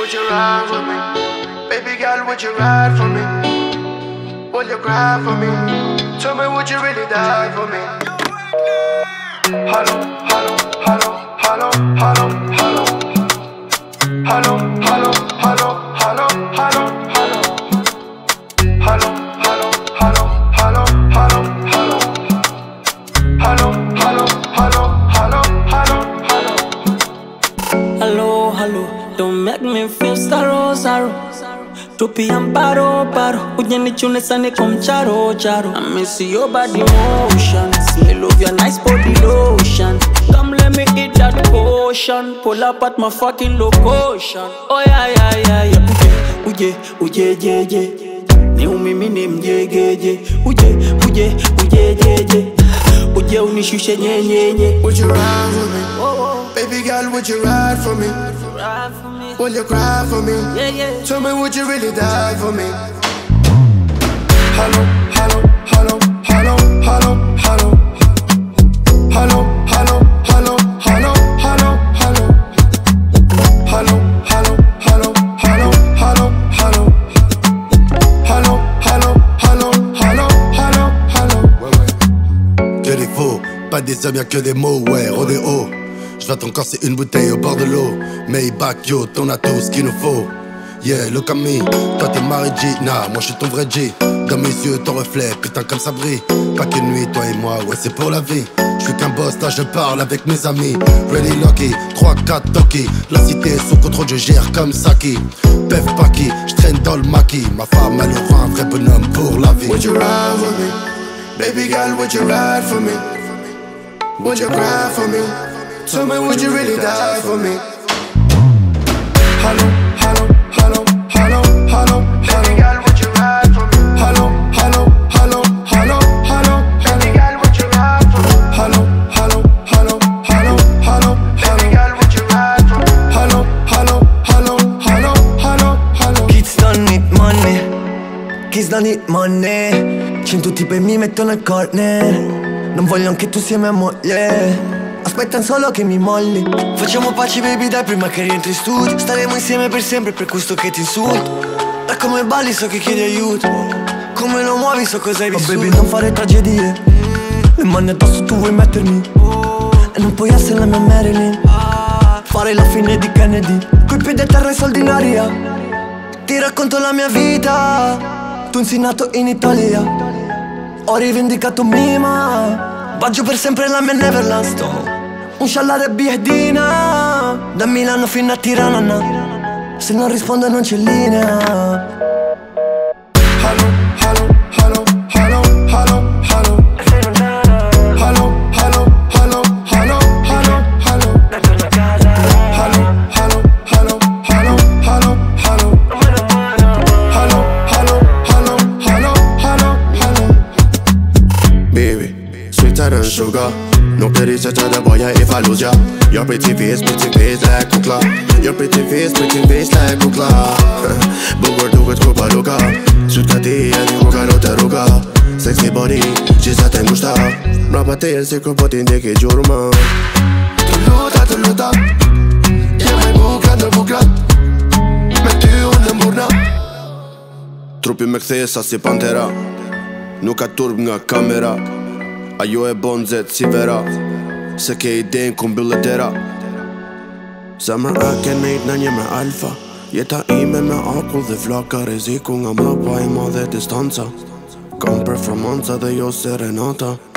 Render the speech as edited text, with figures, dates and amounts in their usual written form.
would you ride for me? Baby girl, would you ride for me? Will you cry for me? Tell me, would you really die for me? Hello, hello, hello, hello, hello, hello. Hello, hello, hello, hello, hello, hello. Hello, hello, hello, hello, hello, hello. Hello, hello, hello, hello, hello, hello. Hello, hello, don't make me feel sorrow. Tupi amparo, ujenichune sane kom charo. I miss your body motion, smell of your nice body lotion. Come let me eat that potion, pull up at my fucking location. Oh yeah. Uje, ni umimi ni mjege. Uje, uje unishushe nye. Would you ride for me? Baby girl, would you ride for me? Will you cry for me? Yeah. Tell me, would you really die for me? Hello, hello, hello, hello, hello, hello. Hello, hello, hello, hello, hello, hello. Hello, hello, hello, hello, hello, hello. Hello, hello, hello, hello, hello, hello. Que des faux, pas des hommes, y'a que des mots, ouais, rodéo. J'vais ton corps, c'est une bouteille au bord de l'eau. Maybach, yo, t'en as tout ce qu'il nous faut. Yeah, look at me, toi t'es ma Regina, moi j'suis ton vrai G. Dans mes yeux, ton reflet, putain comme ça brille. Pas qu'une nuit, toi et moi, ouais c'est pour la vie. J'suis qu'un boss, là je parle avec mes amis. Ready Lucky, 3-4 Toki. La cité est sous contrôle, je gère comme Saki. Pef Paki, j'traîne dans le maquis. Ma femme, elle aura un vrai bonhomme pour la vie. Would you ride for me? Baby girl, would you ride for me? Would you cry for me? Tell me, would you really die for me? Hello, hello, hello, hello, hello, hello. Baby girl, would you ride for me? Hello, hello, hello, hello, hello, baby girl, would you ride for me? Hello, hello, hello, hello, hello, baby girl, would you ride for me? Hello, hello, hello, hello, hello, hello. Kids don't need money. 100 tipi mi mettono il corner. Non voglio anche tu sia mia moglie. Aspettano solo che mi molli. Facciamo pace baby dai prima che rientri in studio. Staremo insieme per sempre, per questo che ti insulto. Da come balli so che chiedi aiuto. Come lo muovi so cosa hai vissuto. Oh baby non fare tragedie. Le mani addosso tu vuoi mettermi. E non puoi essere la mia Marilyn. Fare la fine di Kennedy. Coi piedi a terra e soldi in aria. Ti racconto la mia vita. Tu sei nato in Italia. Ho rivendicato Mima. Baggio per sempre la mia Neverland Stone. Un sciallare biedina. Da Milano fino a Tirana. Se non rispondo non c'è linea. Hello, hello, hello, hello, hello, hello. Hello, hello, hello, hello, hello, hello. Hello, hello, hello, hello, hello, hello. Hello, hello, hello, hello, hello, hello. Baby, sweeter than sugar. No pretty such a boy if I lose ya. Your pretty face like kukla. Your pretty face like kukla. Bugger do it kupa luka. Sutkati e di kuka lo te ruka. Sexy body, ci sa te ngushta. Rapa te el se kupo ti ndeke gjurma. Të luta Jemi bukra ndër bukra Me ty unë në mburna. Trupi me ktheje sa si pantera. Nuk ka turp nga kamera. Ajo e bon zet si vera. Se ke idejn ku mbyllet dera. Zemra e ke nejt në një me alfa. Jeta ime me akull dhe flaka. Reziku nga mapa i ma dhe distanca. Kam performanca dhe jo serenata.